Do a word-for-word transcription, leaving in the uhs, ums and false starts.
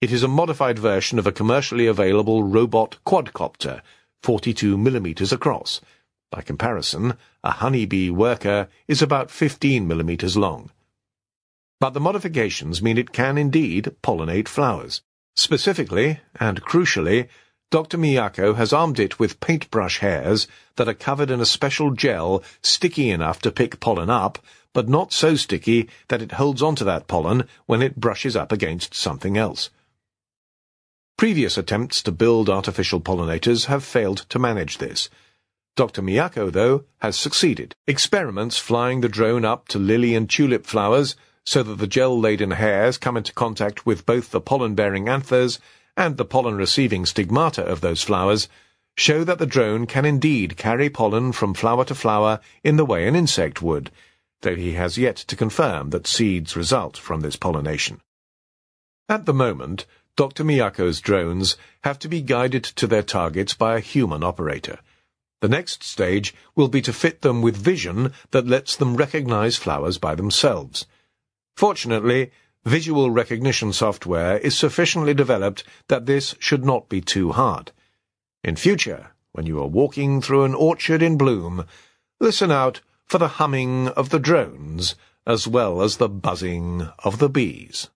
It is a modified version of a commercially available robot quadcopter, forty-two millimeters across. By comparison, a honeybee worker is about fifteen millimeters long. But the modifications mean it can indeed pollinate flowers. Specifically, and crucially, Doctor Miyako has armed it with paintbrush hairs that are covered in a special gel sticky enough to pick pollen up, but not so sticky that it holds onto that pollen when it brushes up against something else. Previous attempts to build artificial pollinators have failed to manage this. Doctor Miyako, though, has succeeded. Experiments flying the drone up to lily and tulip flowers so that the gel-laden hairs come into contact with both the pollen-bearing anthers and the pollen-receiving stigmata of those flowers show that the drone can indeed carry pollen from flower to flower in the way an insect would, though he has yet to confirm that seeds result from this pollination. At the moment, Doctor Miyako's drones have to be guided to their targets by a human operator. The next stage will be to fit them with vision that lets them recognize flowers by themselves. Fortunately, visual recognition software is sufficiently developed that this should not be too hard. In future, when you are walking through an orchard in bloom, listen out for the humming of the drones as well as the buzzing of the bees.